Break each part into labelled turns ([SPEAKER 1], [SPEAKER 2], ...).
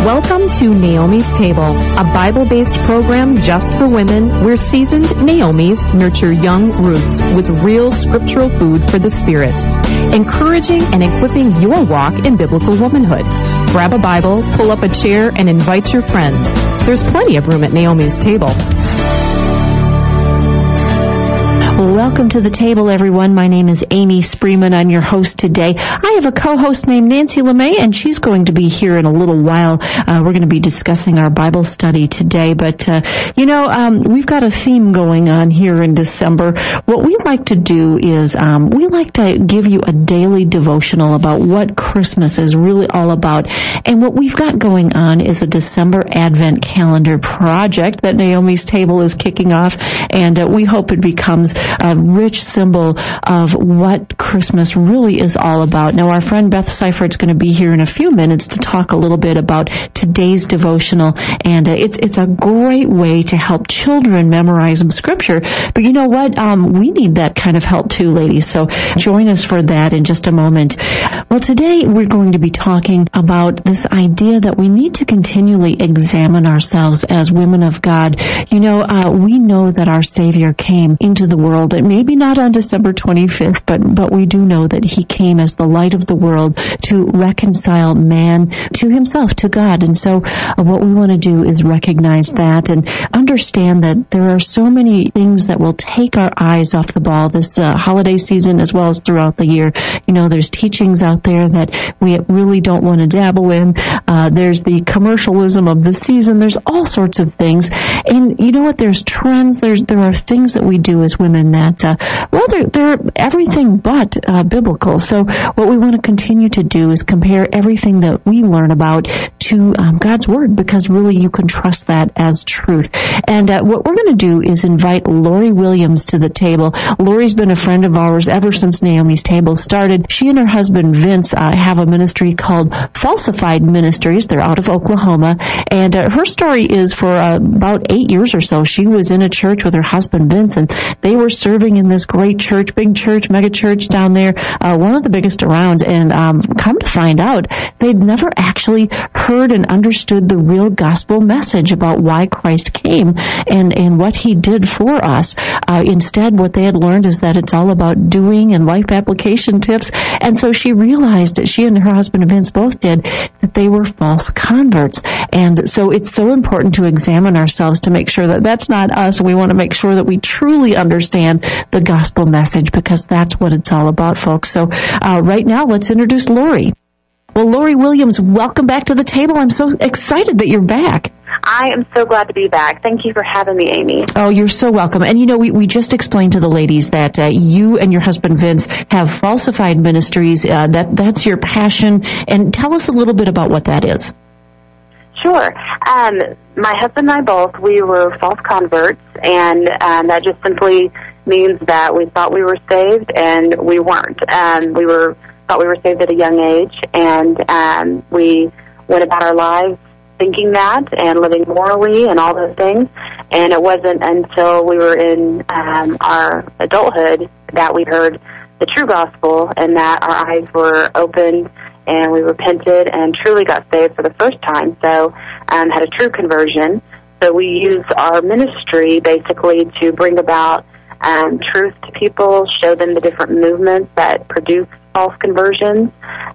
[SPEAKER 1] Welcome to Naomi's Table, a Bible-based program just for women where seasoned Naomis nurture young Ruths with real scriptural food for the spirit, encouraging and equipping your walk in biblical womanhood. Grab a Bible, pull up a chair, and invite your friends. There's plenty of room at Naomi's Table.
[SPEAKER 2] Welcome to the table, everyone. My name is Amy Spreeman. I'm your host today. I have a co-host named Nancy LeMay, and she's going to be here in a little while. We're going to be discussing our Bible study today, but, we've got a theme going on here in December. What we like to do is we like to give you a daily devotional about what Christmas is really all about. And what we've got going on is a December Advent Calendar project that Naomi's Table is kicking off, and we hope it becomes a rich symbol of what Christmas really is all about. Now, our friend Beth Seifert's going to be here in a few minutes to talk a little bit about today's devotional, and it's a great way to help children memorize some scripture. But you know what? We need that kind of help too, ladies. So join us for that in just a moment. Well, today we're going to be talking about this idea that we need to continually examine ourselves as women of God. We know that our Savior came into the world, and maybe not on December 25th, but we do know that he came as the light of the world to reconcile man to himself, to God. And so what we want to do is recognize that and understand that there are so many things that will take our eyes off the ball this holiday season as well as throughout the year. There's teachings out there that we really don't want to dabble in. There's the commercialism of the season. There's all sorts of things. And you know what? There's trends. There are things that we do as women that, they're everything but biblical. So what we want to continue to do is compare everything that we learn about to God's Word, because really you can trust that as truth. And what we're going to do is invite Lori Williams to the table. Lori's been a friend of ours ever since Naomi's Table started. She and her husband Vince have a ministry called Falsified Ministries. They're out of Oklahoma. And her story is for about 8 years or so. She was in a church with her husband Vince, and they were serving in this great church, big church, mega church down there, one of the biggest around. And come to find out, they'd never actually heard and understood the real gospel message about why Christ came and what he did for us. Instead, what they had learned is that it's all about doing and life application tips. And so she realized that she and her husband Vince both did, that they were false converts. And so it's so important to examine ourselves to make sure that that's not us. We want to make sure that we truly understand the gospel message, because that's what it's all about, folks. So right now, let's introduce Lori. Well, Lori Williams, welcome back to the table. I'm so excited that you're back.
[SPEAKER 3] I am so glad to be back. Thank you for having me, Amy.
[SPEAKER 2] Oh, you're so welcome. And we just explained to the ladies that you and your husband Vince have Falsified Ministries. That's your passion. And tell us a little bit about what that is.
[SPEAKER 3] Sure. My husband and I both, we were false converts, and that just simply means that we thought we were saved and we weren't. We thought we were saved at a young age, and we went about our lives thinking that and living morally and all those things. And it wasn't until we were in our adulthood that we heard the true gospel, and that our eyes were opened and we repented and truly got saved for the first time. So had a true conversion. So we use our ministry basically to bring about truth to people, show them the different movements that produce false conversions,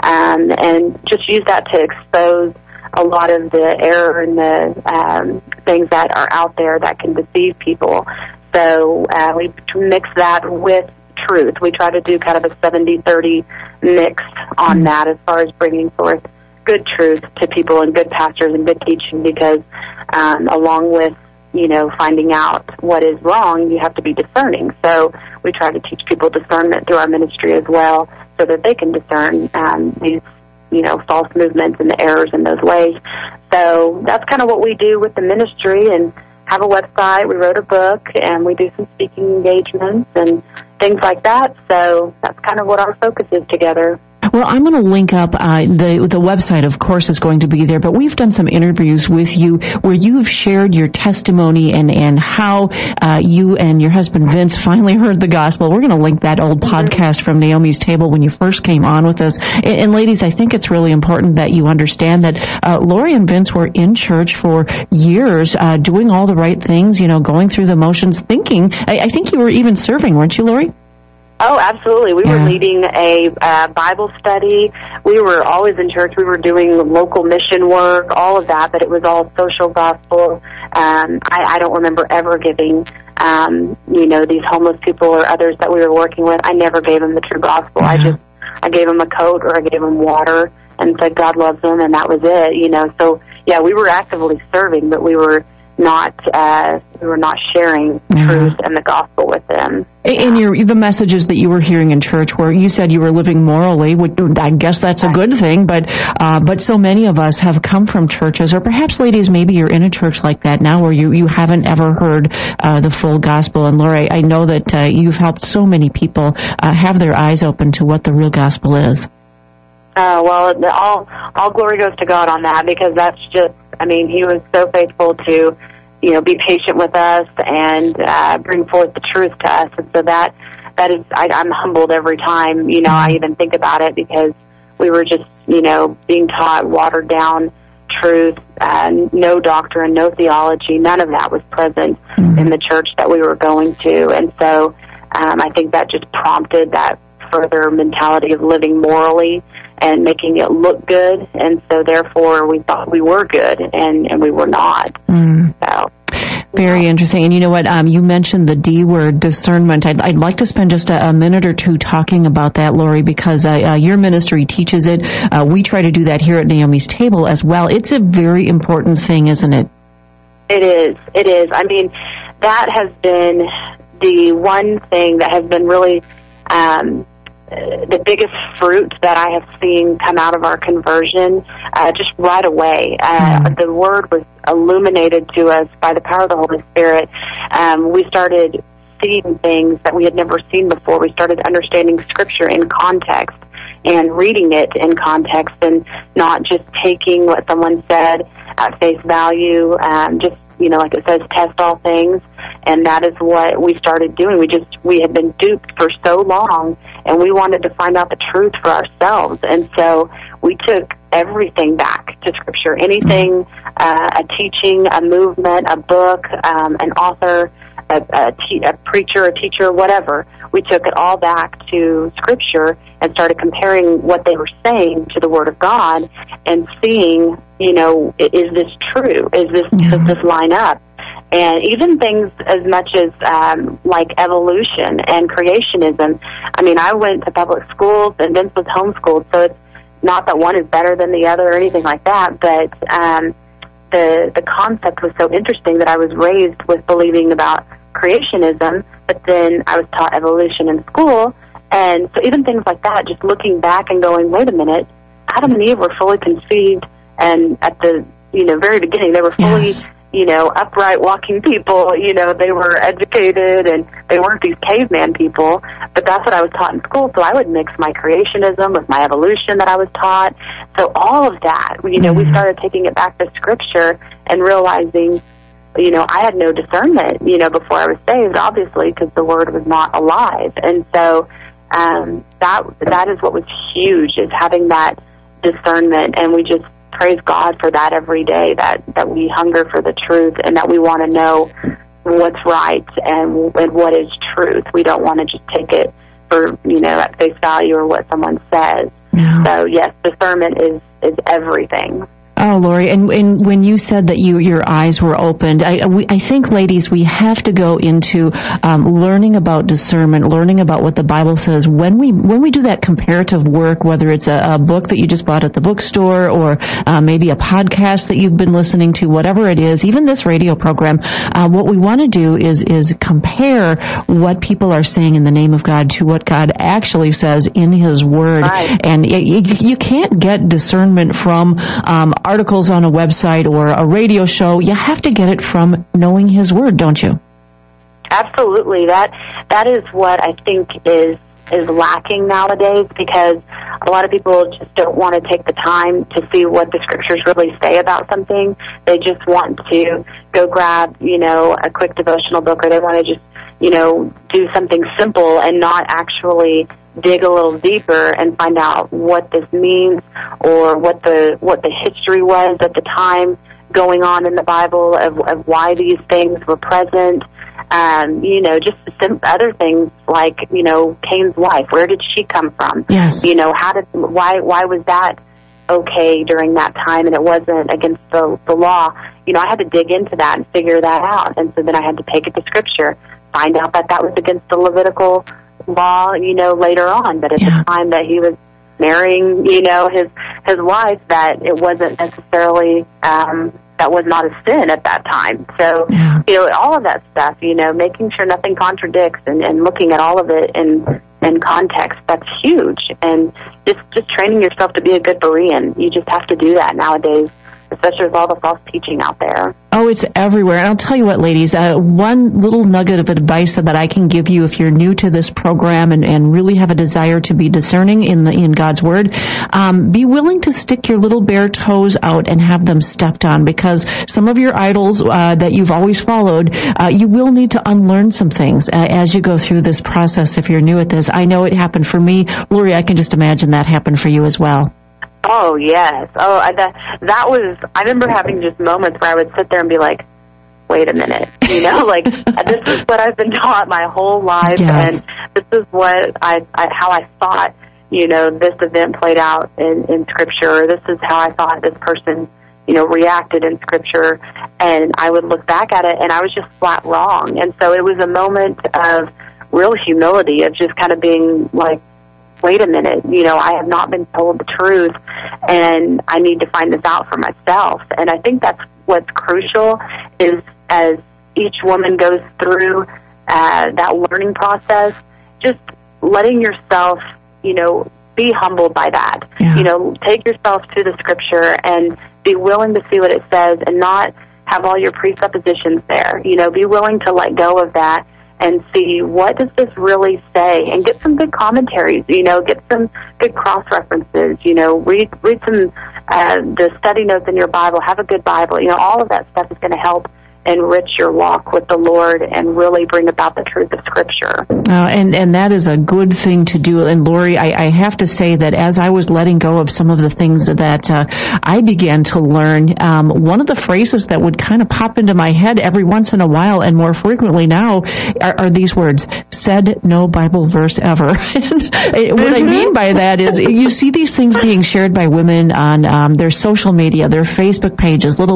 [SPEAKER 3] and just use that to expose a lot of the error and the things that are out there that can deceive people. So we mix that with truth. We try to do kind of a 70-30 mix on that as far as bringing forth good truth to people and good pastors and good teaching, because along with finding out what is wrong, you have to be discerning. So we try to teach people discernment through our ministry as well, so that they can discern these false movements and the errors in those ways. So that's kind of what we do with the ministry, and have a website. We wrote a book, and we do some speaking engagements and things like that. So that's kind of what our focus is together.
[SPEAKER 2] Well, I'm going to link up, the website, of course, is going to be there, but we've done some interviews with you where you've shared your testimony and how you and your husband Vince finally heard the gospel. We're going to link that old podcast from Naomi's Table when you first came on with us. And ladies, I think it's really important that you understand that Lori and Vince were in church for years, doing all the right things, going through the motions, thinking. I think you were even serving, weren't you, Lori?
[SPEAKER 3] Oh, absolutely. We were leading a Bible study. We were always in church. We were doing local mission work, all of that, but it was all social gospel. I don't remember ever giving, these homeless people or others that we were working with, I never gave them the true gospel. I gave them a coat or I gave them water and said God loves them, and that was it, So, yeah, we were actively serving, but we were not sharing truth and the gospel with them.
[SPEAKER 2] And the messages that you were hearing in church, where you said you were living morally, I guess that's a good thing, but so many of us have come from churches, or perhaps, ladies, maybe you're in a church like that now where you haven't ever heard the full gospel. And Lori, I know that you've helped so many people have their eyes open to what the real gospel is.
[SPEAKER 3] Well, all glory goes to God on that, because that's just, He was so faithful to, be patient with us and bring forth the truth to us. And so that is, I'm humbled every time, I even think about it, because we were just, being taught watered down truth, no doctrine, no theology. None of that was present in the church that we were going to. And so I think that just prompted that further mentality of living morally and making it look good, and so therefore we thought we were good, and we were not. So,
[SPEAKER 2] very interesting. And you know what? You mentioned the D word, discernment. I'd like to spend just a minute or two talking about that, Lori, because your ministry teaches it. We try to do that here at Naomi's Table as well. It's a very important thing, isn't it?
[SPEAKER 3] It is. That has been the one thing that has been really the biggest fruit that I have seen come out of our conversion just right away. The Word was illuminated to us by the power of the Holy Spirit. We started seeing things that we had never seen before. We started understanding Scripture in context and reading it in context, and not just taking what someone said at face value, just, like it says, test all things. And that is what we started doing. We had been duped for so long, and we wanted to find out the truth for ourselves. And so we took everything back to Scripture. Anything, a teaching, a movement, a book, an author, a preacher, a teacher, whatever. We took it all back to Scripture and started comparing what they were saying to the Word of God and seeing, is this true? Does this line up? And even things as much as like evolution and creationism. I went to public schools, and Vince was homeschooled, so it's not that one is better than the other or anything like that, but the concept was so interesting that I was raised with believing about creationism, but then I was taught evolution in school. And so even things like that, just looking back and going, wait a minute, Adam and Eve were fully conceived, and at the very beginning they were fully upright walking people, they were educated, and they weren't these caveman people, but that's what I was taught in school. So I would mix my creationism with my evolution that I was taught. So all of that, we started taking it back to Scripture and realizing, I had no discernment, before I was saved, obviously, because the Word was not alive. And so that is what was huge, is having that discernment, and we just praise God for that every day, that we hunger for the truth, and that we want to know what's right and what is truth. We don't want to just take it for, at face value or what someone says. No. So, yes, discernment is everything.
[SPEAKER 2] Oh, Lori, and when you said that your eyes were opened, I think, ladies, we have to go into learning about discernment, learning about what the Bible says. When we do that comparative work, whether it's a book that you just bought at the bookstore, or maybe a podcast that you've been listening to, whatever it is, even this radio program, what we want to do is compare what people are saying in the name of God to what God actually says in His Word.
[SPEAKER 3] Right.
[SPEAKER 2] And you can't get discernment from articles on a website or a radio show. You have to get it from knowing His Word, don't you?
[SPEAKER 3] Absolutely. That is what I think is is lacking nowadays, because a lot of people just don't want to take the time to see what the scriptures really say about something. They just want to go grab, a quick devotional book, or they want to just, do something simple and not actually dig a little deeper and find out what this means, or what the history was at the time going on in the Bible of why these things were present. Just other things like, Cain's wife. Where did she come from?
[SPEAKER 2] Yes.
[SPEAKER 3] Why was that okay during that time and it wasn't against the law? I had to dig into that and figure that out. And so then I had to take it to Scripture, find out that was against the Levitical law, later on. But at the time that he was marrying, his wife, that it wasn't necessarily, that was not a sin at that time. So, all of that stuff, making sure nothing contradicts and looking at all of it in context, that's huge. And just training yourself to be a good Berean. You just have to do that nowadays, especially with all the false teaching out there.
[SPEAKER 2] Oh, it's everywhere. And I'll tell you what, ladies, one little nugget of advice that I can give you if you're new to this program and really have a desire to be discerning in God's Word, be willing to stick your little bare toes out and have them stepped on, because some of your idols that you've always followed, you will need to unlearn some things as you go through this process if you're new at this. I know it happened for me. Lori, I can just imagine that happened for you as well.
[SPEAKER 3] Oh, yes. Oh, that was, I remember having just moments where I would sit there and be like, wait a minute, this is what I've been taught my whole life,
[SPEAKER 2] yes.
[SPEAKER 3] And this is what how I thought, this event played out in Scripture, or this is how I thought this person, reacted in Scripture, and I would look back at it, and I was just flat wrong. And so it was a moment of real humility, of just kind of being like, wait a minute, I have not been told the truth, and I need to find this out for myself. And I think that's what's crucial, is as each woman goes through that learning process, just letting yourself, be humbled by that. Yeah. Take yourself to the Scripture and be willing to see what it says and not have all your presuppositions there. Be willing to let go of that and see, what does this really say? And get some good commentaries, get some good cross-references, read some, the study notes in your Bible, have a good Bible. All of that stuff is going to help enrich your walk with the Lord and really bring about the truth of Scripture.
[SPEAKER 2] And that is a good thing to do. And Lori, I have to say that as I was letting go of some of the things that I began to learn, one of the phrases that would kind of pop into my head every once in a while, and more frequently now, are these words: said no Bible verse ever. And what I mean by that is, you see these things being shared by women on their social media, their Facebook pages, little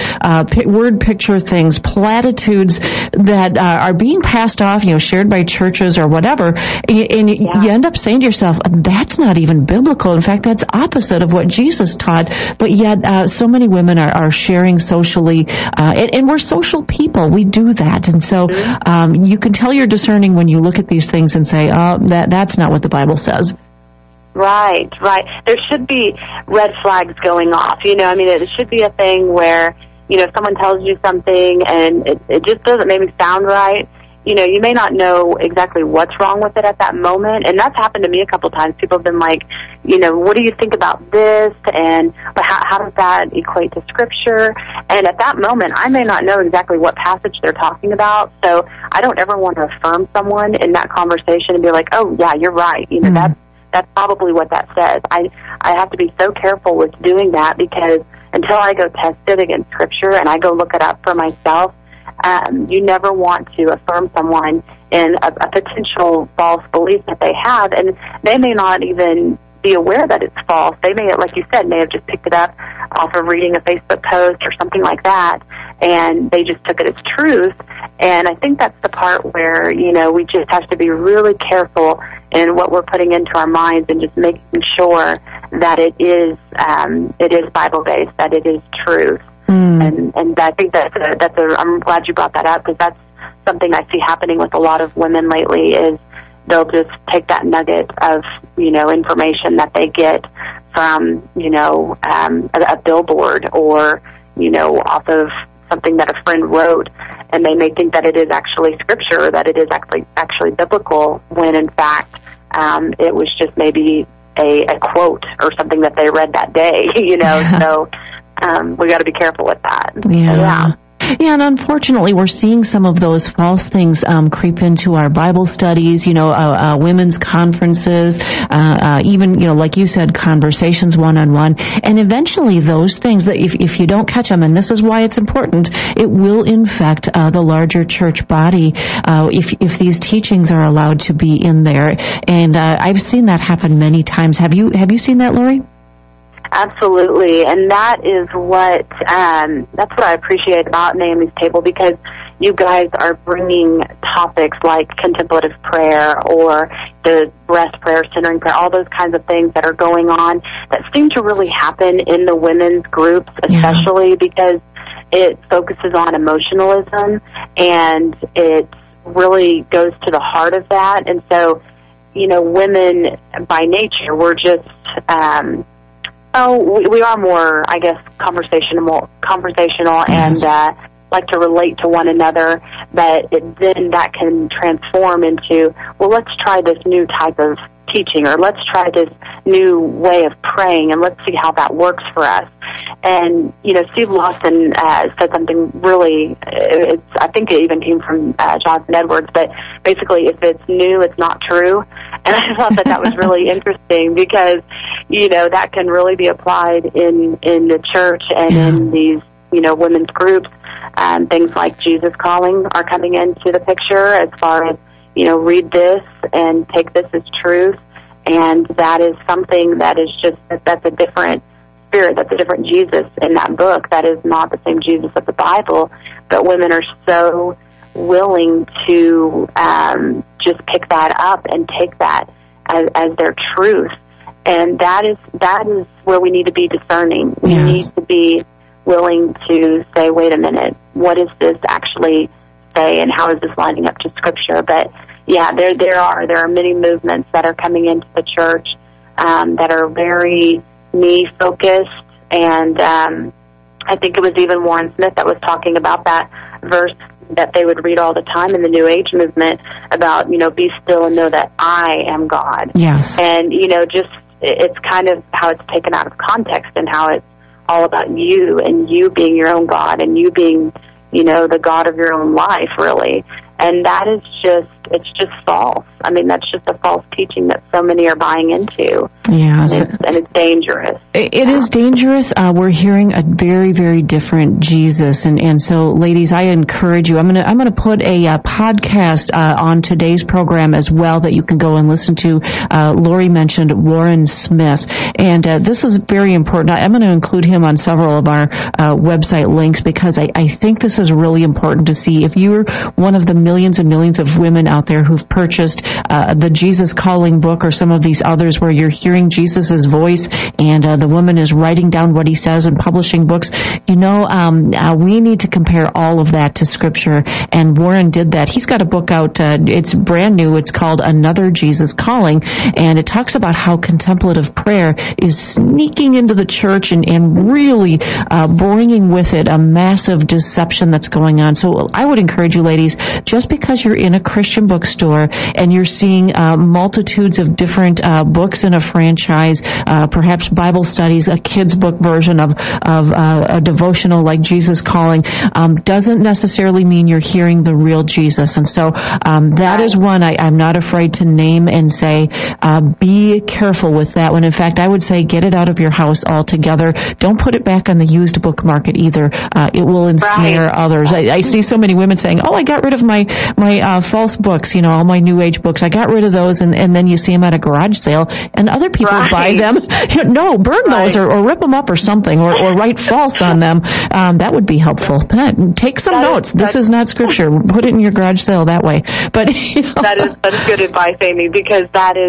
[SPEAKER 2] word picture things, platitudes that are being passed off, shared by churches or whatever, and you end up saying to yourself, that's not even biblical. In fact, that's opposite of what Jesus taught. But yet, so many women are sharing socially, and we're social people. We do that, and so you can tell you're discerning when you look at these things and say, "Oh, that's not what the Bible says."
[SPEAKER 3] Right. There should be red flags going off. It should be a thing where, if someone tells you something and it just doesn't maybe sound right, you may not know exactly what's wrong with it at that moment. And that's happened to me a couple times. People have been like, what do you think about this? And how does that equate to Scripture? And at that moment, I may not know exactly what passage they're talking about. So I don't ever want to affirm someone in that conversation and be like, oh, yeah, you're right. That's probably what that says. I have to be so careful with doing that, because until I go test it against Scripture and I go look it up for myself, you never want to affirm someone in a potential false belief that they have, and they may not even be aware that it's false. They may, like you said, may have just picked it up off of reading a Facebook post or something like that, and they just took it as truth. And I think that's the part where, we just have to be really careful in what we're putting into our minds, and just making sure that it is Bible-based, that it is truth. And I think I'm glad you brought that up, because that's something I see happening with a lot of women lately, is they'll just take that nugget of, information that they get from, a billboard or, off of something that a friend wrote, and they may think that it is actually Scripture, that it is actually biblical, when in fact it was just maybe a quote or something that they read that day, so we got to be careful with that.
[SPEAKER 2] Yeah. Yeah, and unfortunately, we're seeing some of those false things creep into our Bible studies, women's conferences, even, like you said, conversations one-on-one. And eventually those things, that if you don't catch them, and this is why it's important, it will infect the larger church body if these teachings are allowed to be in there. And I've seen that happen many times. Have you seen that, Lori?
[SPEAKER 3] Absolutely, and that's what I appreciate about Naomi's Table, because you guys are bringing topics like contemplative prayer or the breast prayer, centering prayer, all those kinds of things that are going on that seem to really happen in the women's groups, especially because it focuses on emotionalism and it really goes to the heart of that. And so, women by nature, we're just we are more, I guess, conversational and like to relate to one another, but then that can transform into, well, let's try this new type of teaching, or let's try this new way of praying, and let's see how that works for us. And, Steve Lawson said something really, I think it even came from Jonathan Edwards, but basically, if it's new, it's not true. And I thought that was really interesting, because, that can really be applied in the church and in these, women's groups. Things like Jesus calling are coming into the picture as far as, read this and take this as truth. And that is something that is that's a different spirit, that's a different Jesus in that book. That is not the same Jesus of the Bible, but women are so willing to just pick that up and take that as their truth. And that is where we need to be discerning. We need to be willing to say, wait a minute, what does this actually say, and how is this lining up to Scripture? But there are many movements that are coming into the church that are very me-focused, and I think it was even Warren Smith that was talking about that verse that they would read all the time in the New Age movement about, be still and know that I am God.
[SPEAKER 2] Yes.
[SPEAKER 3] And, it's kind of how it's taken out of context, and how it's all about you and you being your own God and you being, the God of your own life, really. And that is it's just false. I mean, that's just a false teaching that so many are buying into.
[SPEAKER 2] Yes.
[SPEAKER 3] And it's dangerous.
[SPEAKER 2] It is dangerous. We're hearing a very, very different Jesus. And so, ladies, I encourage you. I'm gonna put a podcast on today's program as well that you can go and listen to. Lori mentioned Warren Smith. And this is very important. I'm going to include him on several of our website links, because I think this is really important to see. If you're one of the millions and millions of women out there who've purchased the Jesus Calling book, or some of these others where you're hearing Jesus's voice and the woman is writing down what he says and publishing books, we need to compare all of that to Scripture. And Warren did that. He's got a book out. It's brand new. It's called Another Jesus Calling, and it talks about how contemplative prayer is sneaking into the church and really bringing with it a massive deception that's going on. So I would encourage you, ladies, just because you're in a Christian bookstore and you're seeing multitudes of different books in a franchise, perhaps Bible studies, a kid's book version of a devotional like Jesus Calling, doesn't necessarily mean you're hearing the real Jesus. And so that is one I'm not afraid to name and say, be careful with that one. In fact, I would say get it out of your house altogether. Don't put it back on the used book market either. It will ensnare others. I see so many women saying, I got rid of my false books, all my New Age books. I got rid of those, and then you see them at a garage sale, and other people buy them. No, burn those or rip them up or something, or write false on them. That would be helpful. Take some notes. This is not Scripture. Put it in your garage sale that way. But
[SPEAKER 3] that's good advice, Amy, because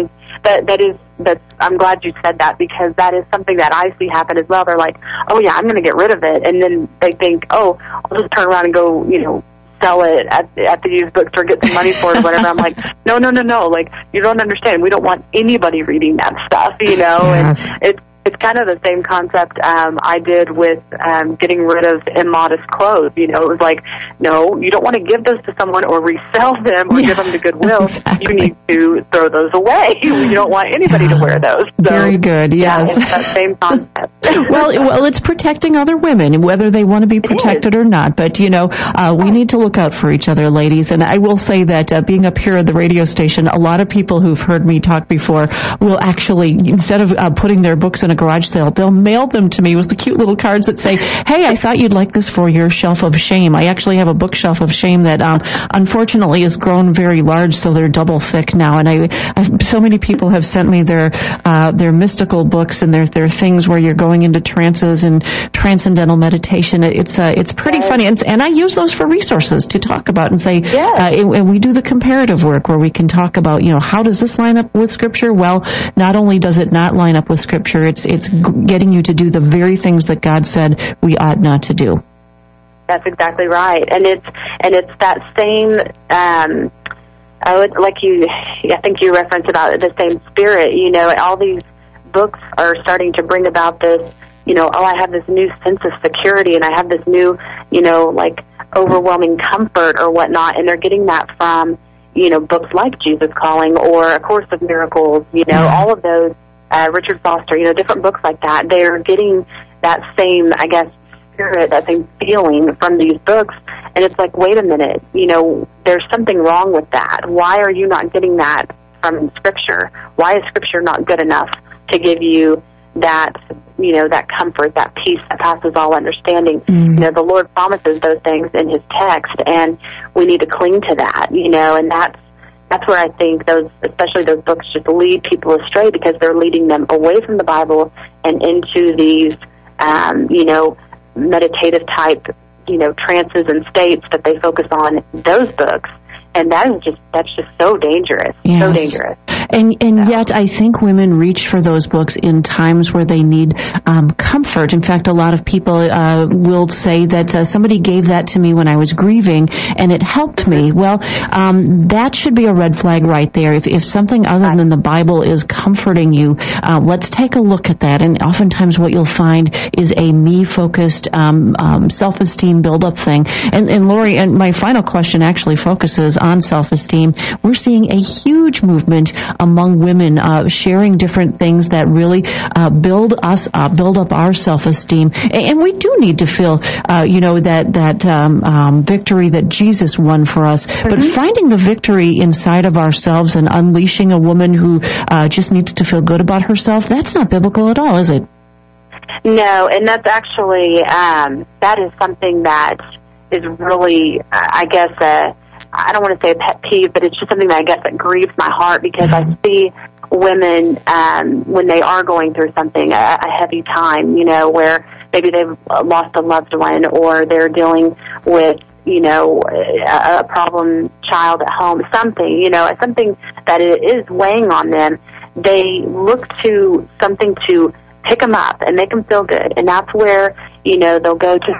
[SPEAKER 3] I'm glad you said that, because that is something that I see happen as well. They're like, oh yeah, I'm going to get rid of it, and then they think, I'll just turn around and go, sell it at the used bookstore, get some money for it, or whatever. I'm like, no. Like, you don't understand. We don't want anybody reading that stuff,
[SPEAKER 2] Yes.
[SPEAKER 3] And it's kind of the same concept I did with getting rid of immodest clothes. You know, it was like, no, you don't want to give those to someone or resell them or give them to Goodwill. Exactly. You need to throw those away. You don't want anybody to wear those. So,
[SPEAKER 2] very good, yes.
[SPEAKER 3] Yeah, it's that same concept.
[SPEAKER 2] well, it's protecting other women, whether they want to be protected or not. But, you know, we need to look out for each other, ladies. And I will say that being up here at the radio station, a lot of people who've heard me talk before will actually, instead of putting their books in a garage sale, they'll mail them to me with the cute little cards that say, hey, I thought you'd like this for your shelf of shame. I actually have a bookshelf of shame that unfortunately has grown very large, so they're double thick now. And so many people have sent me their mystical books and their things where you're going into trances and transcendental meditation. It's pretty funny. And I use those for resources to talk about and say, and we do the comparative work where we can talk about, you know, how does this line up with Scripture? Well, not only does it not line up with Scripture, it's getting you to do the very things that God said we ought not to do.
[SPEAKER 3] That's exactly right. And it's that same, I think you referenced about the same spirit, you know, all these books are starting to bring about this, you know, I have this new sense of security and I have this new, you know, like overwhelming comfort or whatnot. And they're getting that from, you know, books like Jesus Calling or A Course of Miracles, you know, all of those, Richard Foster, you know, different books like that. They're getting that same, I guess, spirit, that same feeling from these books. And it's like, wait a minute, you know, there's something wrong with that. Why are you not getting that from Scripture? Why is Scripture not good enough to give you that, you know, that comfort, that peace that passes all understanding? You know, the Lord promises those things in His text, and we need to cling to that, you know, and that's where I think especially those books just lead people astray, because they're leading them away from the Bible and into these, you know, meditative type, you know, trances and states that they focus on those books. And that's just so dangerous, so dangerous.
[SPEAKER 2] And yet I think women reach for those books in times where they need comfort. In fact, a lot of people will say that somebody gave that to me when I was grieving and it helped me. Well, that should be a red flag right there. If something other than the Bible is comforting you, let's take a look at that. And oftentimes what you'll find is a me-focused self-esteem build-up thing. And Lori, and my final question actually focuses on self-esteem. We're seeing a huge movement among women sharing different things that really build us up, build up our self-esteem. And we do need to feel, you know, that victory that Jesus won for us. But finding the victory inside of ourselves and unleashing a woman who just needs to feel good about herself, that's not biblical at all, is it?
[SPEAKER 3] No, and that's actually, that is something that is really, I guess, I don't want to say a pet peeve, but it's just something that I guess that grieves my heart, because I see women, when they are going through something, a heavy time, you know, where maybe they've lost a loved one or they're dealing with, you know, a problem child at home, something, you know, something that is weighing on them. They look to something to pick them up and make them feel good. And that's where, you know, they'll go to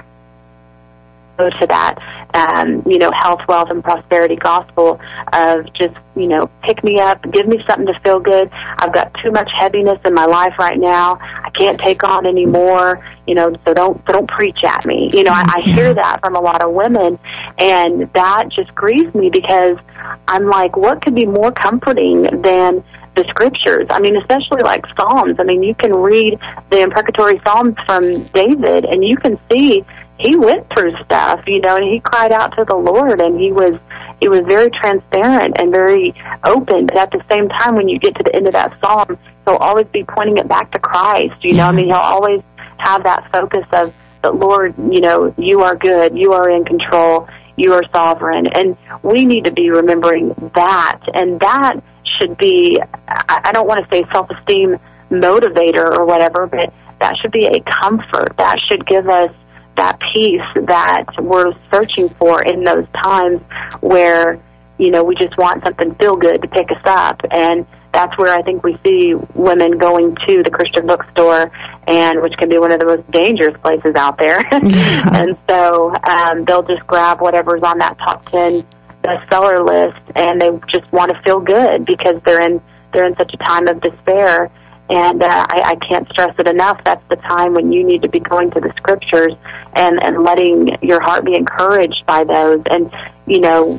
[SPEAKER 3] that, you know, health, wealth, and prosperity gospel of just, you know, pick me up, give me something to feel good. I've got too much heaviness in my life right now. I can't take on anymore, you know, so don't preach at me. You know, I hear that from a lot of women, and that just grieves me, because I'm like, what could be more comforting than the Scriptures? I mean, especially like Psalms. I mean, you can read the imprecatory Psalms from David, and you can see he went through stuff, you know, and he cried out to the Lord, and he was very transparent and very open. But at the same time, when you get to the end of that psalm, he'll always be pointing it back to Christ. You know, I mean, he'll always have that focus of, but Lord, you know, you are good, you are in control, you are sovereign, and we need to be remembering that. And that should be, I don't want to say self-esteem motivator or whatever, but that should be a comfort. That should give us that peace that we're searching for in those times where, you know, we just want something feel good to pick us up. And that's where I think we see women going to the Christian bookstore, and which can be one of the most dangerous places out there. And so they'll just grab whatever's on that top 10 bestseller list, and they just want to feel good because they're in such a time of despair. And I can't stress it enough. That's the time when you need to be going to the Scriptures and letting your heart be encouraged by those. And, you know,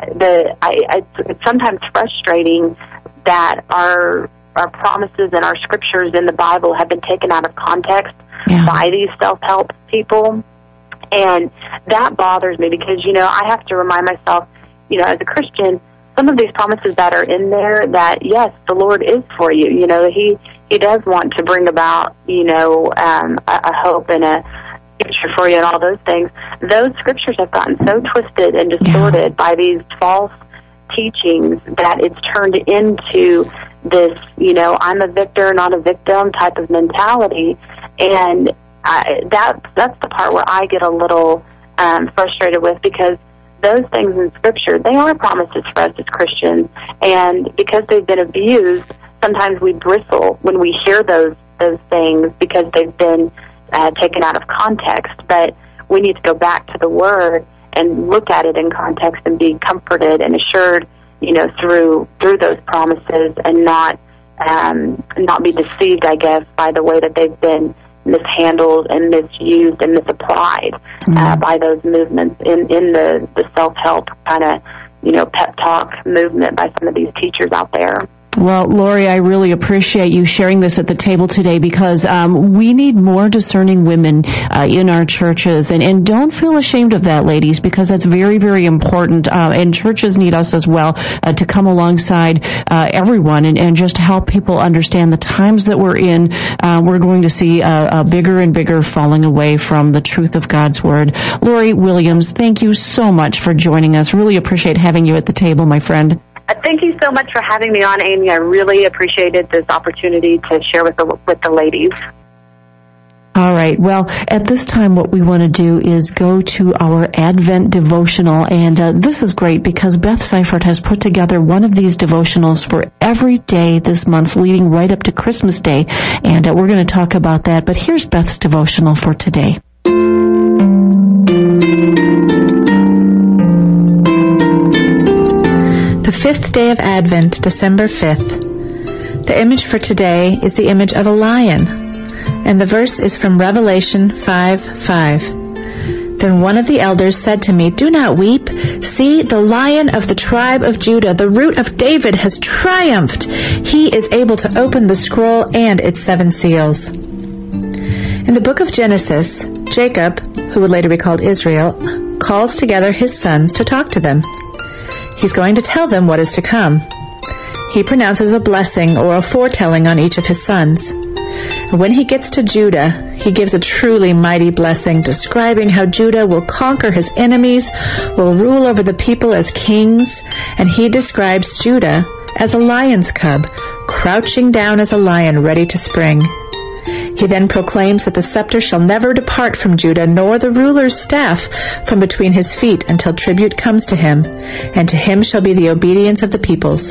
[SPEAKER 3] it's sometimes frustrating that our promises and our Scriptures in the Bible have been taken out of context by these self-help people. And that bothers me because, you know, I have to remind myself, you know, as a Christian, some of these promises that are in there that, yes, the Lord is for you. You know, He does want to bring about, you know, a hope and a future for you and all those things. Those Scriptures have gotten so twisted and distorted by these false teachings that it's turned into this, you know, I'm a victor, not a victim type of mentality. And that's the part where I get a little frustrated with, because those things in Scripture, they are promises for us as Christians, and because they've been abused, sometimes we bristle when we hear those things because they've been taken out of context. But we need to go back to the Word and look at it in context and be comforted and assured, you know, through those promises, and not be deceived, I guess, by the way that they've been mishandled and misused and misapplied by those movements in the self-help kind of, you know, pep talk movement by some of these teachers out there.
[SPEAKER 2] Well, Lori, I really appreciate you sharing this at the table today, because we need more discerning women in our churches. And don't feel ashamed of that, ladies, because that's very, very important. And churches need us as well to come alongside everyone and just help people understand the times that we're in. We're going to see a bigger and bigger falling away from the truth of God's Word. Lori Williams, thank you so much for joining us. Really appreciate having you at the table, my friend.
[SPEAKER 3] Thank you so much for having me on, Amy. I really appreciated this opportunity to share with the ladies.
[SPEAKER 2] All right. Well, at this time, what we want to do is go to our Advent devotional. And this is great because Beth Seifert has put together one of these devotionals for every day this month, leading right up to Christmas Day. And we're going to talk about that. But here's Beth's devotional for today.
[SPEAKER 4] The fifth day of Advent, December 5th. The image for today is the image of a lion, and the verse is from Revelation 5:5. Then one of the elders said to me, "Do not weep. See, the Lion of the tribe of Judah, the Root of David, has triumphed. He is able to open the scroll and its 7 seals." In the book of Genesis, Jacob, who would later be called Israel, calls together his sons to talk to them. He's going to tell them what is to come. He pronounces a blessing or a foretelling on each of his sons. And when he gets to Judah, he gives a truly mighty blessing, describing how Judah will conquer his enemies, will rule over the people as kings, and he describes Judah as a lion's cub, crouching down as a lion ready to spring. He then proclaims that the scepter shall never depart from Judah, nor the ruler's staff from between his feet, until tribute comes to him, and to him shall be the obedience of the peoples.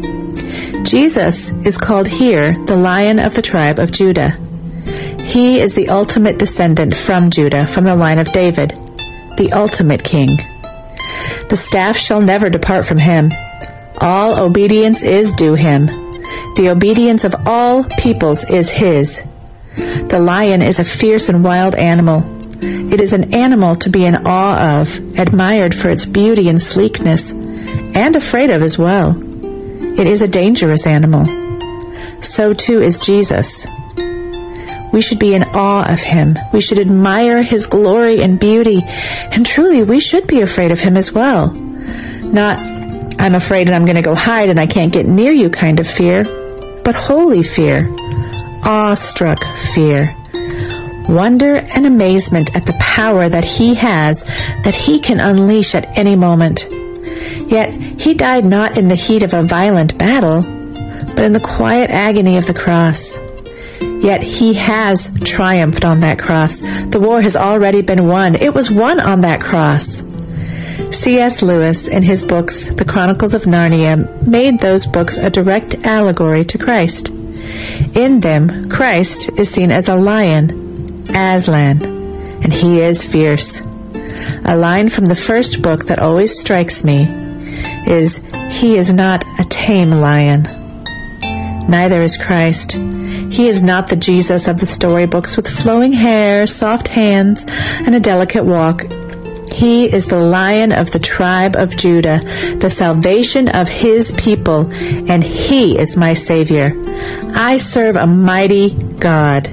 [SPEAKER 4] Jesus is called here the Lion of the tribe of Judah. He is the ultimate descendant from Judah, from the line of David, the ultimate king. The staff shall never depart from him. All obedience is due him. The obedience of all peoples is his. The lion is a fierce and wild animal. It is an animal to be in awe of, admired for its beauty and sleekness, and afraid of as well. It is a dangerous animal. So too is Jesus. We should be in awe of him. We should admire his glory and beauty, and truly we should be afraid of him as well. Not, I'm afraid and I'm going to go hide and I can't get near you kind of fear, but holy fear. Awestruck fear, wonder and amazement at the power that he has, that he can unleash at any moment. Yet he died not in the heat of a violent battle, but in the quiet agony of the cross. Yet he has triumphed on that cross. The war has already been won. It was won on that cross. C.S. Lewis, in his books, The Chronicles of Narnia, made those books a direct allegory to Christ. In them, Christ is seen as a lion, Aslan, and he is fierce. A line from the first book that always strikes me is, "He is not a tame lion." neither is Christ. He is not the Jesus of the storybooks with flowing hair, soft hands, and a delicate walk. He is the Lion of the tribe of Judah, the salvation of his people, and he is my Savior. I serve a mighty God.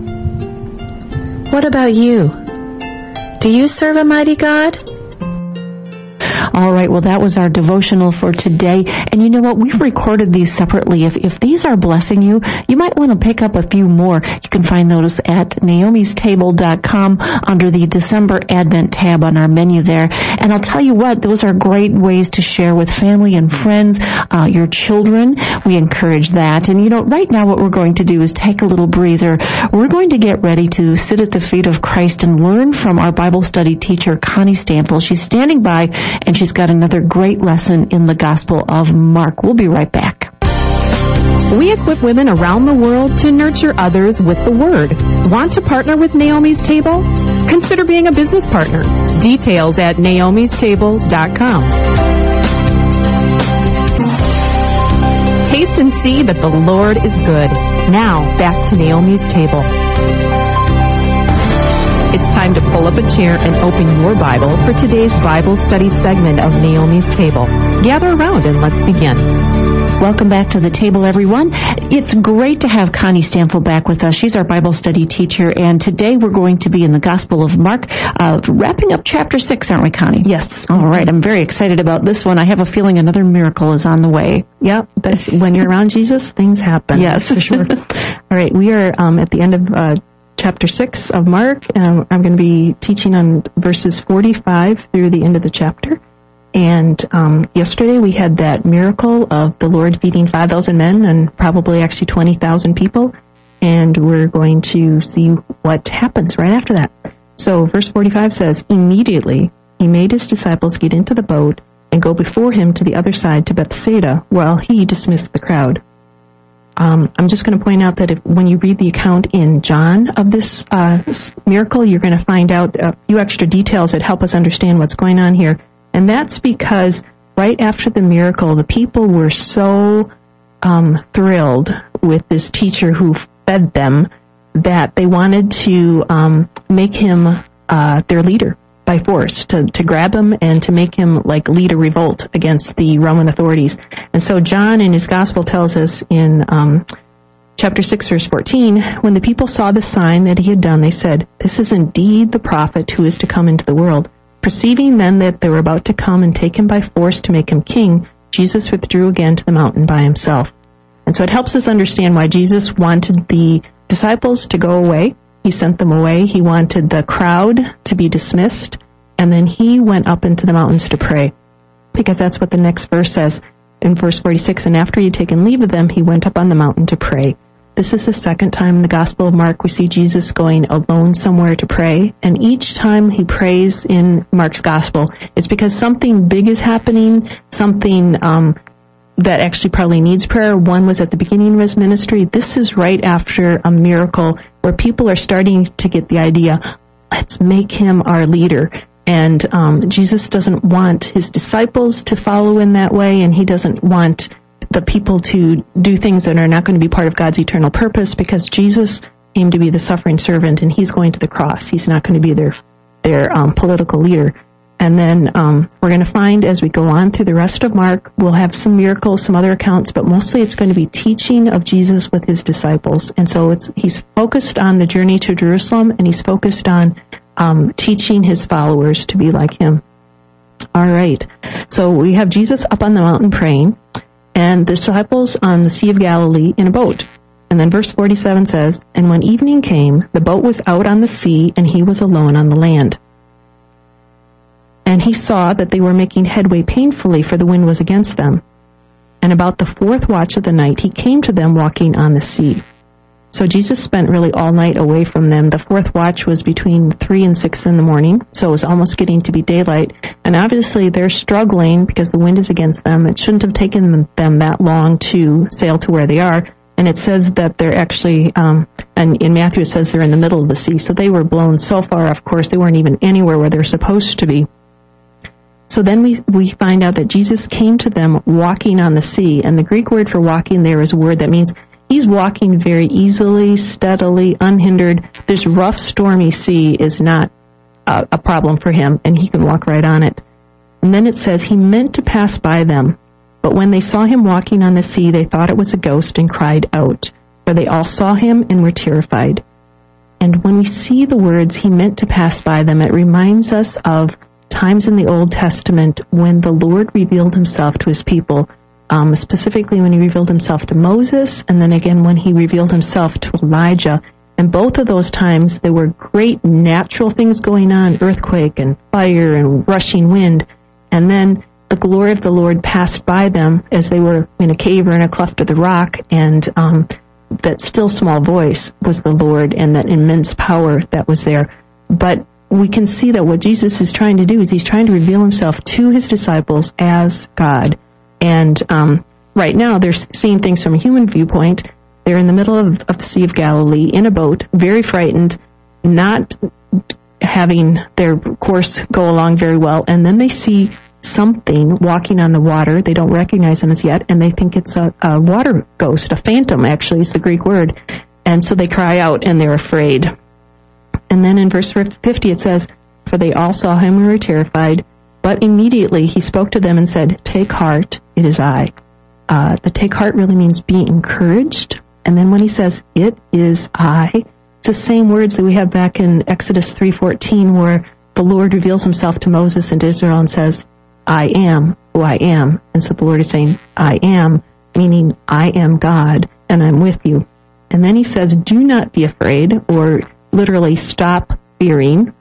[SPEAKER 4] What about you? Do you serve a mighty God?
[SPEAKER 2] All right, well, that was our devotional for today. And you know what? We've recorded these separately. If these are blessing you, you might want to pick up a few more. You can find those at naomistable.com under the December Advent tab on our menu there. And I'll tell you what, those are great ways to share with family and friends, your children. We encourage that. And you know, right now what we're going to do is take a little breather. We're going to get ready to sit at the feet of Christ and learn from our Bible study teacher, Connie Stanfill. She's standing by, and she's got another great lesson in the Gospel of Mark. We'll be right back.
[SPEAKER 1] We equip women around the world to nurture others with the Word. Want to partner with Naomi's Table? Consider being a business partner. Details at naomistable.com. Taste and see that the Lord is good. Now, back to Naomi's Table. It's time to pull up a chair and open your Bible for today's Bible study segment of Naomi's Table. Gather around and let's begin.
[SPEAKER 2] Welcome back to the table, everyone. It's great to have Connie Stanfill back with us. She's our Bible study teacher, and today we're going to be in the Gospel of Mark, wrapping up chapter 6, aren't we, Connie?
[SPEAKER 5] Yes.
[SPEAKER 2] All right, I'm very excited about this one. I have a feeling another miracle is on the way.
[SPEAKER 5] Yep, that's, when you're around Jesus, things happen.
[SPEAKER 2] Yes.
[SPEAKER 5] For sure. All right, we are at the end of chapter 6 of Mark. I'm going to be teaching on verses 45 through the end of the chapter. And yesterday we had that miracle of the Lord feeding 5,000 men and probably actually 20,000 people. And we're going to see what happens right after that. So verse 45 says, "Immediately he made his disciples get into the boat and go before him to the other side to Bethsaida, while he dismissed the crowd." I'm just going to point out that when you read the account in John of this miracle, you're going to find out a few extra details that help us understand what's going on here. And that's because right after the miracle, the people were so thrilled with this teacher who fed them that they wanted to make him their leader by force, to grab him and to make him lead a revolt against the Roman authorities. And so John in his gospel tells us in chapter 6, verse 14, "When the people saw the sign that he had done, they said, 'This is indeed the prophet who is to come into the world.' Perceiving then that they were about to come and take him by force to make him king, Jesus withdrew again to the mountain by himself." And so it helps us understand why Jesus wanted the disciples to go away. He sent them away. He wanted the crowd to be dismissed. And then he went up into the mountains to pray. Because that's what the next verse says in verse 46. "And after he had taken leave of them, he went up on the mountain to pray." This is the second time in the Gospel of Mark we see Jesus going alone somewhere to pray. And each time he prays in Mark's Gospel, it's because something big is happening, something that actually probably needs prayer. One was at the beginning of his ministry. This is right after a miracle where people are starting to get the idea, let's make him our leader. And Jesus doesn't want his disciples to follow in that way, and he doesn't want the people to do things that are not going to be part of God's eternal purpose, because Jesus came to be the suffering servant, and he's going to the cross. He's not going to be their political leader. And then we're going to find as we go on through the rest of Mark, we'll have some miracles, some other accounts, but mostly it's going to be teaching of Jesus with his disciples. And so he's focused on the journey to Jerusalem, and he's focused on teaching his followers to be like him. All right. So we have Jesus up on the mountain praying, and the disciples on the Sea of Galilee in a boat. And then verse 47 says, "And when evening came, the boat was out on the sea, and he was alone on the land. And he saw that they were making headway painfully, for the wind was against them. And about the 4th watch of the night, he came to them walking on the sea." So Jesus spent really all night away from them. The 4th watch was between 3 and 6 in the morning, so it was almost getting to be daylight. And obviously they're struggling because the wind is against them. It shouldn't have taken them that long to sail to where they are. And it says that they're actually, and in Matthew it says they're in the middle of the sea. So they were blown so far, of course, they weren't even anywhere where they're supposed to be. So then we find out that Jesus came to them walking on the sea. And the Greek word for walking there is a word that means he's walking very easily, steadily, unhindered. This rough, stormy sea is not a problem for him, and he can walk right on it. And then it says he meant to pass by them, but when they saw him walking on the sea, they thought it was a ghost and cried out, for they all saw him and were terrified. And when we see the words he meant to pass by them, it reminds us of times in the Old Testament when the Lord revealed himself to his people, specifically when he revealed himself to Moses, and then again when he revealed himself to Elijah. And both of those times, there were great natural things going on, earthquake and fire and rushing wind. And then the glory of the Lord passed by them as they were in a cave or in a cleft of the rock. And that still small voice was the Lord and that immense power that was there. But we can see that what Jesus is trying to do is he's trying to reveal himself to his disciples as God. And right now, they're seeing things from a human viewpoint. They're in the middle of the Sea of Galilee in a boat, very frightened, not having their course go along very well. And then they see something walking on the water. They don't recognize him as yet, and they think it's a water ghost, a phantom, actually, is the Greek word. And so they cry out, and they're afraid. And then in verse 50 it says, for they all saw him and were terrified, but immediately he spoke to them and said, take heart, it is I. The take heart really means be encouraged. And then when he says, it is I, it's the same words that we have back in Exodus 3:14, where the Lord reveals himself to Moses and to Israel and says, I am who I am. And so the Lord is saying, I am, meaning I am God, and I'm with you. And then he says, do not be afraid, or literally stop fearing.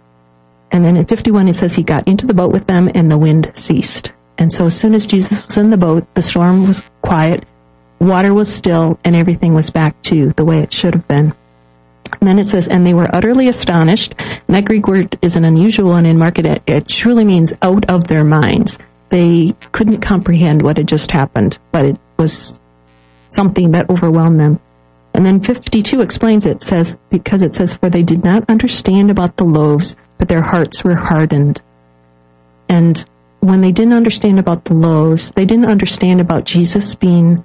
[SPEAKER 5] And then in 51 it says he got into the boat with them and the wind ceased. And so as soon as Jesus was in the boat, the storm was quiet, water was still, and everything was back to the way it should have been. And then it says, and they were utterly astonished. And that Greek word is an unusual one in Mark. It truly means out of their minds. They couldn't comprehend what had just happened, but it was something that overwhelmed them. And then 52 explains it, says, because it says, for they did not understand about the loaves, but their hearts were hardened. And when they didn't understand about the loaves, they didn't understand about Jesus being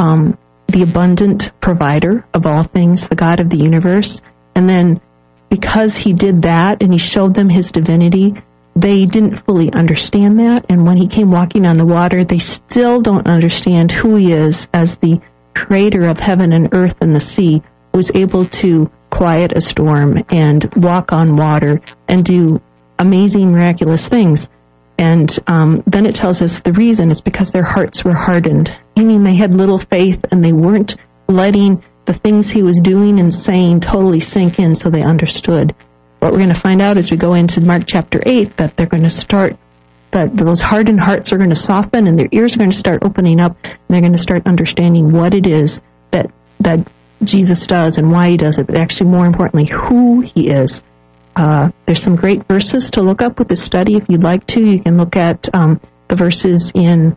[SPEAKER 5] the abundant provider of all things, the God of the universe. And then because he did that and he showed them his divinity, they didn't fully understand that. And when he came walking on the water, they still don't understand who he is as the creator of heaven and earth and the sea, was able to quiet a storm and walk on water and do amazing, miraculous things. And then it tells us the reason is because their hearts were hardened, meaning they had little faith and they weren't letting the things he was doing and saying totally sink in so they understood. What we're going to find out as we go into Mark chapter 8, that they're going to start, that those hardened hearts are going to soften and their ears are going to start opening up, and they're going to start understanding what it is that Jesus does and why he does it, but actually more importantly, who he is. There's some great verses to look up with the study. If you'd like to, you can look at the verses in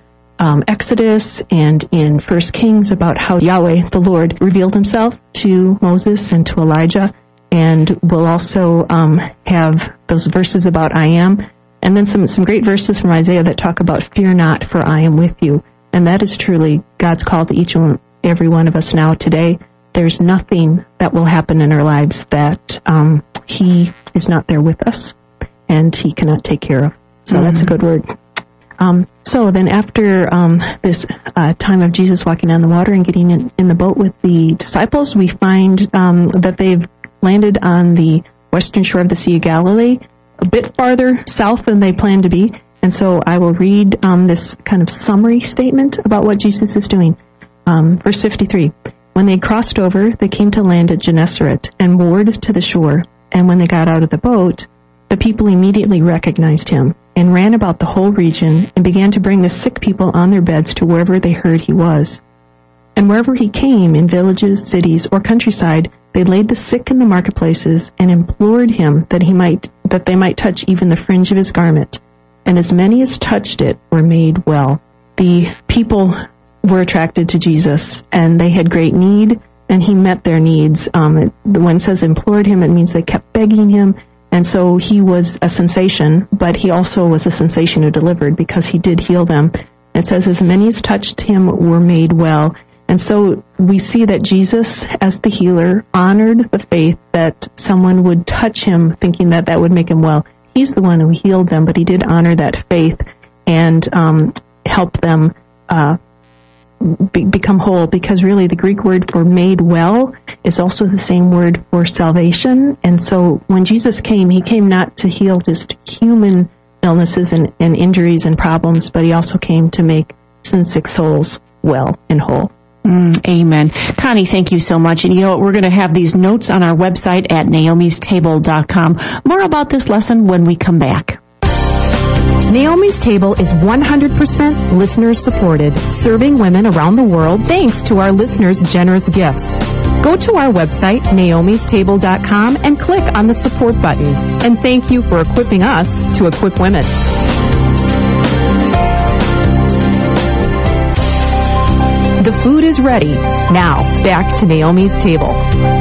[SPEAKER 5] Exodus and in 1 Kings about how Yahweh, the Lord, revealed himself to Moses and to Elijah. And we'll also have those verses about I am. And then some great verses from Isaiah that talk about fear not, for I am with you. And that is truly God's call to each and every one of us now today. There's nothing that will happen in our lives that he is not there with us and he cannot take care of. So that's a good word. So then after this time of Jesus walking on the water and getting in the boat with the disciples, we find that they've landed on the western shore of the Sea of Galilee, a bit farther south than they planned to be. And so I will read this kind of summary statement about what Jesus is doing. Verse 53. When they crossed over, they came to land at Gennesaret and moored to the shore. And when they got out of the boat, the people immediately recognized him and ran about the whole region and began to bring the sick people on their beds to wherever they heard he was. And wherever he came, in villages, cities, or countryside, they laid the sick in the marketplaces and implored him that they might touch even the fringe of his garment. And as many as touched it were made well. The people were attracted to Jesus, and they had great need, and he met their needs. When it says implored him, it means they kept begging him, And so he was a sensation, but he also was a sensation who delivered because he did heal them. It says, as many as touched him were made well. And so we see that Jesus, as the healer, honored the faith that someone would touch him thinking that that would make him well. He's the one who healed them, but he did honor that faith and help them become whole, because really the Greek word for made well is also the same word for salvation. And so when Jesus came, he came not to heal just human illnesses and injuries and problems, but he also came to make sin-sick souls well and whole.
[SPEAKER 2] Amen. Connie, thank you so much. And you know what? We're going to have these notes on our website at naomistable.com. More about this lesson when we come back.
[SPEAKER 1] Naomi's Table is 100% listener supported, serving women around the world thanks to our listeners' generous gifts. Go to our website, naomistable.com, and click on the support button. And thank you for equipping us to equip women. The food is ready. Now, back to Naomi's Table.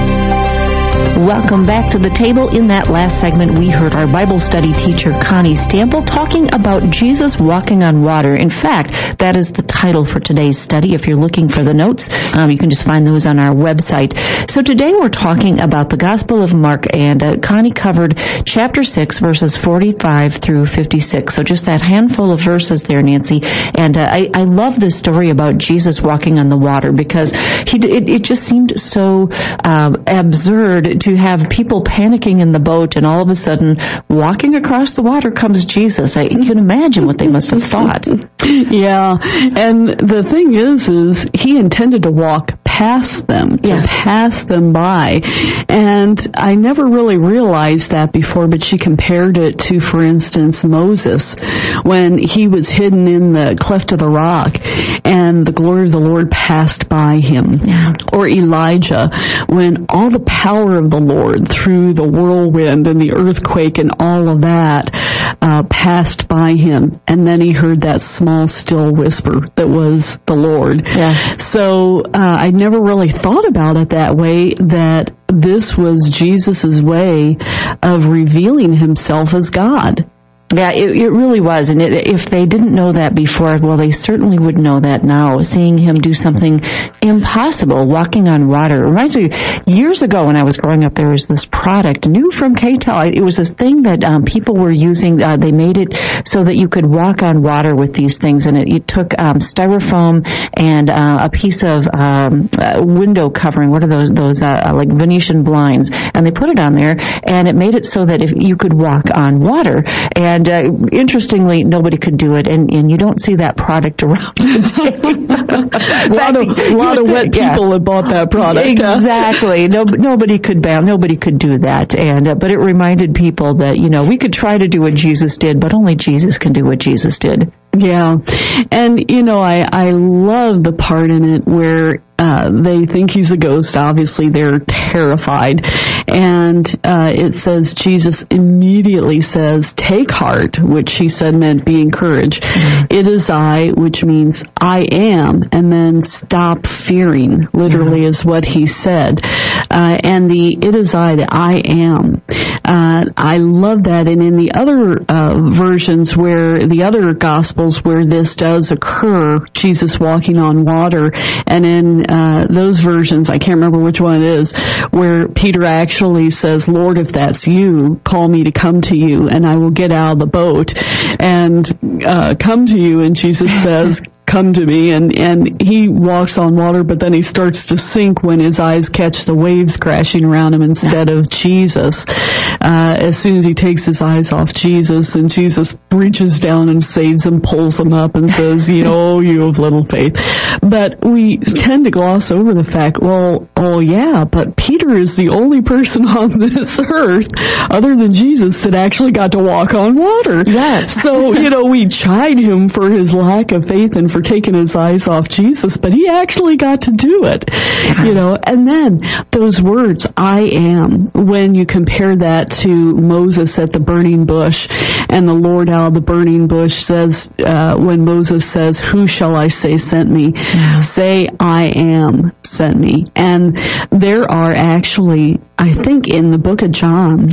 [SPEAKER 2] Welcome back to the table. In that last segment, we heard our Bible study teacher, Connie Stample, talking about Jesus walking on water. In fact, that is the title for today's study. If you're looking for the notes, you can just find those on our website. So today we're talking about the Gospel of Mark, and Connie covered chapter 6, verses 45 through 56. So just that handful of verses there, Nancy. And I love this story about Jesus walking on the water, because it just seemed so absurd to have people panicking in the boat, and all of a sudden, walking across the water comes Jesus. I can imagine what they must have thought.
[SPEAKER 6] Yeah, and the thing is he intended to walk past them, to pass them by. And I never really realized that before, but she compared it to, for instance, Moses, when he was hidden in the cleft of the rock, and the glory of the Lord passed by him. Yeah. Or Elijah, when all the power of the Lord through the whirlwind and the earthquake and all of that passed by him, and then he heard that small still whisper that was the Lord. Yeah. So I never really thought about it that way, that this was Jesus's way of revealing himself as God.
[SPEAKER 2] Yeah, it really was. And if they didn't know that before, well, they certainly would know that now, seeing him do something impossible, walking on water. It reminds me, years ago when I was growing up, there was this product, new from K-Tel. It was this thing that people were using. They made it so that you could walk on water with these things. And it took styrofoam and a piece of window covering. What are those like Venetian blinds? And they put it on there, and it made it so that if you could walk on water. And interestingly, nobody could do it, and you don't see that product around today.
[SPEAKER 6] a lot of wet people had bought that product.
[SPEAKER 2] Exactly. Nobody could do that. And but it reminded people that, we could try to do what Jesus did, but only Jesus can do what Jesus did.
[SPEAKER 6] Yeah. And, I love the part in it where they think he's a ghost. Obviously, they're terrified. And it says, Jesus immediately says, take heart, which he said meant be encouraged. Mm-hmm. It is I, which means I am, and then stop fearing, literally is what he said. And the it is I, the I am. I love that. And in the other versions where the other Gospels where this does occur, Jesus walking on water, and in those versions, I can't remember which one it is, where Peter actually says, Lord, if that's you, call me to come to you, and I will get out of the boat and come to you. And Jesus says, come to me, and he walks on water, but then he starts to sink when his eyes catch the waves crashing around him instead of Jesus. As soon as he takes his eyes off Jesus, and Jesus reaches down and saves him, pulls him up and says, you have little faith. But we tend to gloss over the fact, but Peter is the only person on this earth other than Jesus that actually got to walk on water.
[SPEAKER 2] Yes.
[SPEAKER 6] So, we chide him for his lack of faith and for taking his eyes off Jesus, but he actually got to do it, and then those words, I am, when you compare that to Moses at the burning bush, and the Lord out of the burning bush says, when Moses says, who shall I say sent me? Yeah. Say, I am sent me. And there are actually, I think in the book of John,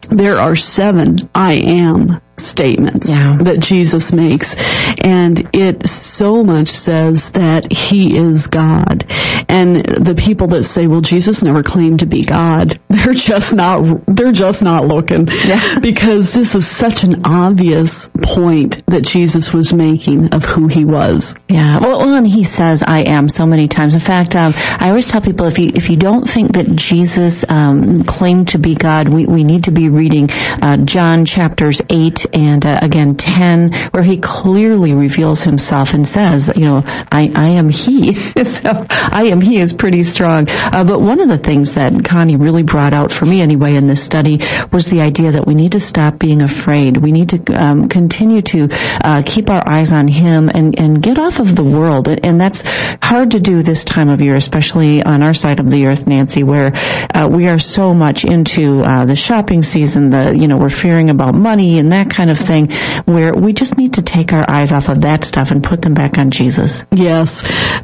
[SPEAKER 6] there are 7 I am statements that Jesus makes, and it so much says that he is God. And the people that say, well, Jesus never claimed to be God, they're just not looking, because this is such an obvious point that Jesus was making of who he was.
[SPEAKER 2] Well, and he says I am so many times. In fact, I always tell people, if you don't think that Jesus claimed to be God, we need to be reading John chapters 8 and again 10, where he clearly reveals himself and says, I am he. So I am he is pretty strong. But one of the things that Connie really brought out for me anyway in this study was the idea that we need to stop being afraid. We need to continue to keep our eyes on him and get off of the world. And that's hard to do this time of year, especially on our side of the earth, Nancy, where we are so much into the shopping season, we're fearing about money and that kind of thing, where we just need to take our eyes off of that stuff and put them back on Jesus.
[SPEAKER 6] Yes.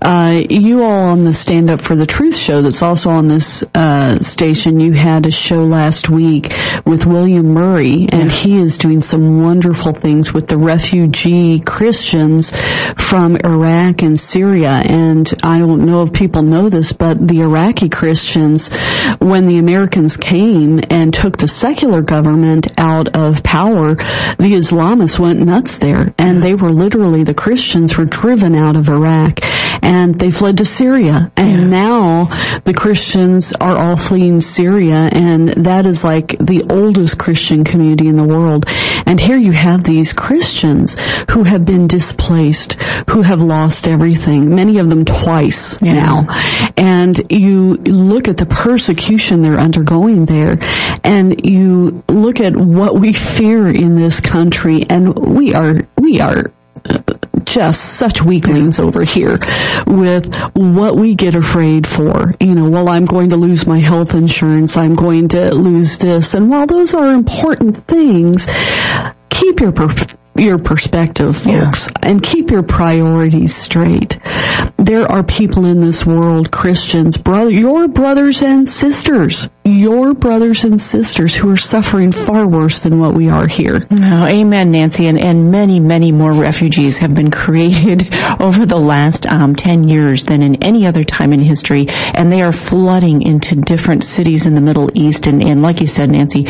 [SPEAKER 6] You all on the Stand Up for the Truth show that's also on this station, you had a show last week with William Murray, and he is doing some wonderful things with the refugee Christians from Iraq and Syria. And I don't know if people know this, but the Iraqi Christians, when the Americans came and took the secular government out of power, the Islamists went nuts there, and they were literally, the Christians were driven out of Iraq, and they fled to Syria. And now the Christians are all fleeing Syria, and that is like the oldest Christian community in the world. And here you have these Christians who have been displaced, who have lost everything, many of them twice now. And you look at the persecution they're undergoing there, and you look at what we fear in this country, and we are just such weaklings over here with what we get afraid for. Well, I'm going to lose my health insurance, I'm going to lose this. And while those are important things, keep your perspective, folks, and keep your priorities straight. There are people in this world, Christians, your brothers and sisters, who are suffering far worse than what we are here.
[SPEAKER 2] Oh, amen, Nancy. And many, many more refugees have been created over the last 10 years than in any other time in history, and they are flooding into different cities in the Middle East. And like you said, Nancy,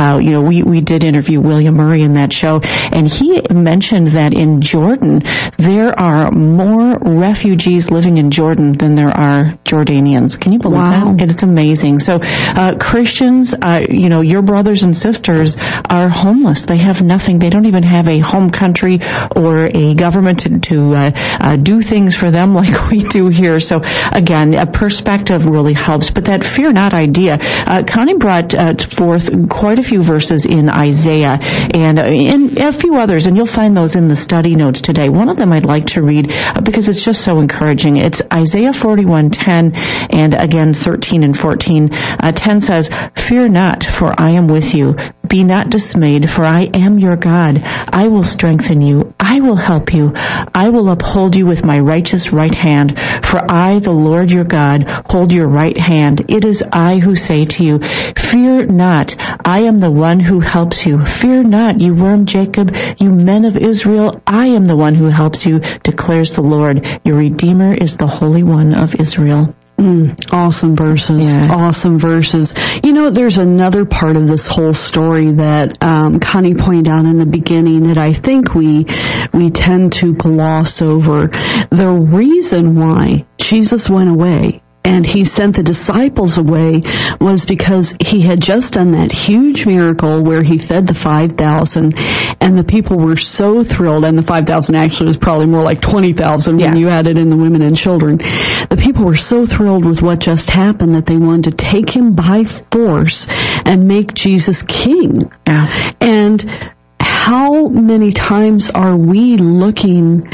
[SPEAKER 2] we did interview William Murray in that show, and he mentioned that in Jordan, there are more refugees living in Jordan than there are Jordanians. Can you believe that? It's amazing. So, Christians, your brothers and sisters are homeless. They have nothing. They don't even have a home country or a government to do things for them like we do here. So, again, a perspective really helps. But that fear not idea, Connie brought forth quite a few verses in Isaiah and in a few others, and you'll find those in the study notes today. One of them I'd like to read because it's just so encouraging. It's Isaiah 41:10 and again 13 and 14. 10 says, "Fear not, for I am with you. Be not dismayed, for I am your God. I will strengthen you. I will help you. I will uphold you with my righteous right hand. For I, the Lord your God, hold your right hand. It is I who say to you, fear not. I am the one who helps you. Fear not, you worm Jacob, you men of Israel. I am the one who helps you, declares the Lord. Your Redeemer is the Holy One of Israel."
[SPEAKER 6] Awesome verses. Yeah. Awesome verses. There's another part of this whole story that Connie pointed out in the beginning that I think we tend to gloss over. The reason why Jesus went away and he sent the disciples away was because he had just done that huge miracle where he fed the 5,000, and the people were so thrilled, and the 5,000 actually was probably more like 20,000 when you added in the women and children. The people were so thrilled with what just happened that they wanted to take him by force and make Jesus king. Yeah. And how many times are we looking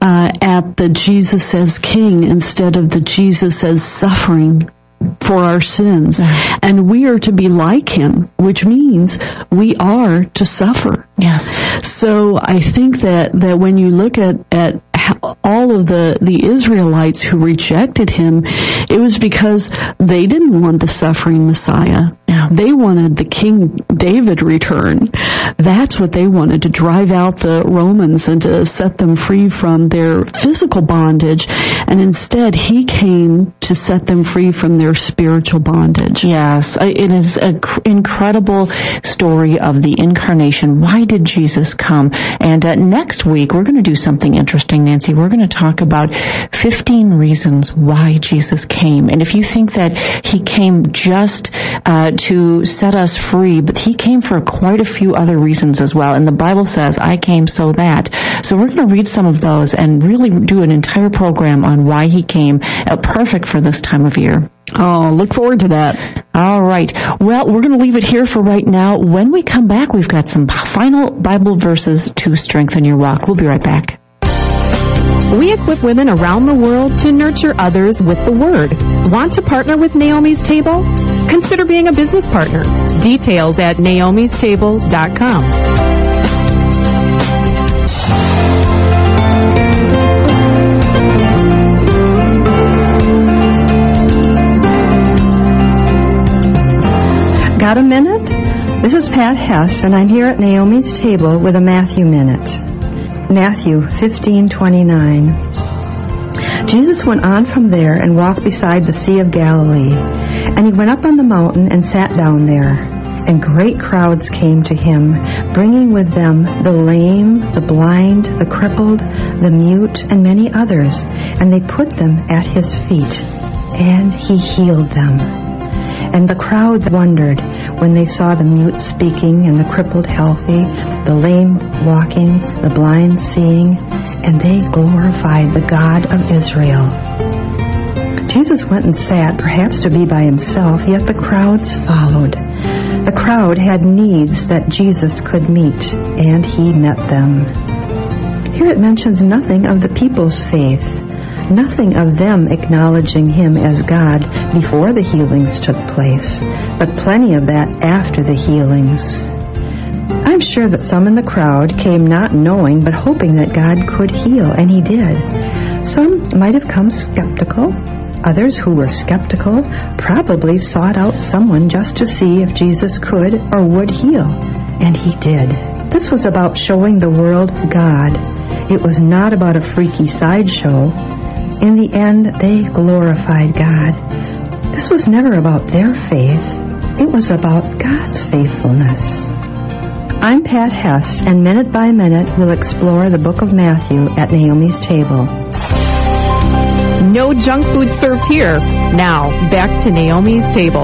[SPEAKER 6] at the Jesus as king instead of the Jesus as suffering for our sins? And we are to be like him, which means we are to suffer.
[SPEAKER 2] Yes.
[SPEAKER 6] So I think that when you look at all of the Israelites who rejected him, it was because they didn't want the suffering Messiah. They wanted the King David return. That's what they wanted, to drive out the Romans and to set them free from their physical bondage. And instead, he came to set them free from their spiritual bondage.
[SPEAKER 2] Yes, it is an incredible story of the incarnation. Why did Jesus come? And next week, we're going to do something interesting, Nancy. We're going to talk about 15 reasons why Jesus came. And if you think that he came just to set us free, but he came for quite a few other reasons as well. And the Bible says, I came so that. So we're going to read some of those and really do an entire program on why he came, perfect for this time of year.
[SPEAKER 6] Oh, look forward to that.
[SPEAKER 2] All right. Well, we're going to leave it here for right now. When we come back, we've got some final Bible verses to strengthen your walk. We'll be right back.
[SPEAKER 1] We equip women around the world to nurture others with the Word. Want to partner with Naomi's Table? Consider being a business partner. Details at naomistable.com.
[SPEAKER 7] Got a minute? This is Pat Hess, and I'm here at Naomi's Table with a Matthew Minute. Matthew 15:29. Jesus went on from there and walked beside the Sea of Galilee. And he went up on the mountain and sat down there. And great crowds came to him, bringing with them the lame, the blind, the crippled, the mute, and many others. And they put them at his feet, and he healed them. And the crowd wondered when they saw the mute speaking and the crippled healthy, the lame walking, the blind seeing, and they glorified the God of Israel. Jesus went and sat, perhaps to be by himself, yet the crowds followed. The crowd had needs that Jesus could meet, and he met them. Here it mentions nothing of the people's faith. Nothing of them acknowledging him as God before the healings took place, but plenty of that after the healings. I'm sure that some in the crowd came not knowing but hoping that God could heal, and he did. Some might have come skeptical. Others who were skeptical probably sought out someone just to see if Jesus could or would heal, and he did. This was about showing the world God. It was not about a freaky sideshow. In the end, they glorified God. This was never about their faith. It was about God's faithfulness. I'm Pat Hess, and minute by minute we'll explore the book of Matthew at Naomi's Table.
[SPEAKER 1] No junk food served here. Now, back to Naomi's Table.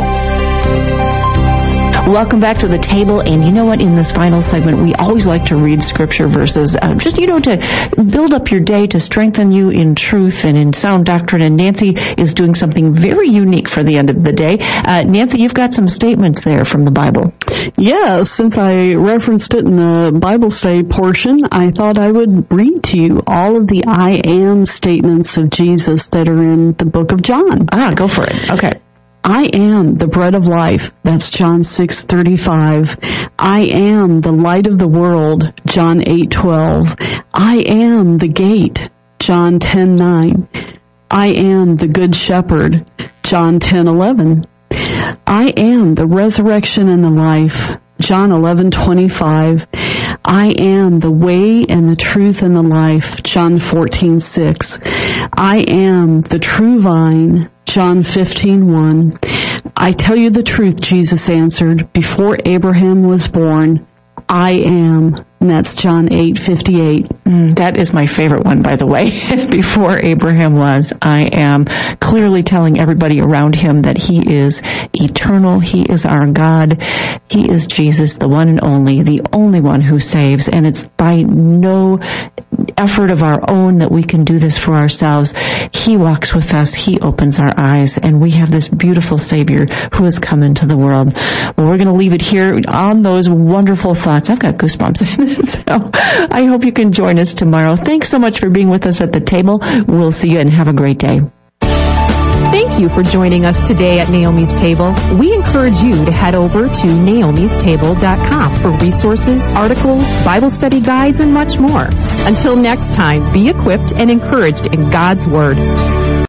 [SPEAKER 2] Welcome back to the table. And you know what? In this final segment, we always like to read scripture verses, just, to build up your day, to strengthen you in truth and in sound doctrine. And Nancy is doing something very unique for the end of the day. Nancy, you've got some statements there from the Bible.
[SPEAKER 6] Yes, since I referenced it in the Bible study portion, I thought I would read to you all of the I am statements of Jesus that are in the book of John.
[SPEAKER 2] Go for it. Okay.
[SPEAKER 6] I am the bread of life. That's John 6:35. I am the light of the world. John 8:12. I am the gate. John 10:9. I am the good shepherd. John 10:11. I am the resurrection and the life. John 11:25. I am the way and the truth and the life. John 14:6. I am the true vine. John 15:1. I tell you the truth, Jesus answered, before Abraham was born, I am. And that's John 8:58.
[SPEAKER 2] That is my favorite one, by the way. Before Abraham was, I am. Clearly telling everybody around him that he is eternal. He is our God. He is Jesus, the one and only, the only one who saves. And it's by no effort of our own that we can do this for ourselves. He walks with us. He opens our eyes. And we have this beautiful Savior who has come into the world. Well, we're going to leave it here on those wonderful thoughts. I've got goosebumps. So I hope you can join us tomorrow. Thanks so much for being with us at the table. We'll see you and have a great day.
[SPEAKER 1] Thank you for joining us today at Naomi's Table. We encourage you to head over to naomistable.com for resources, articles, Bible study guides, and much more. Until next time, be equipped and encouraged in God's Word.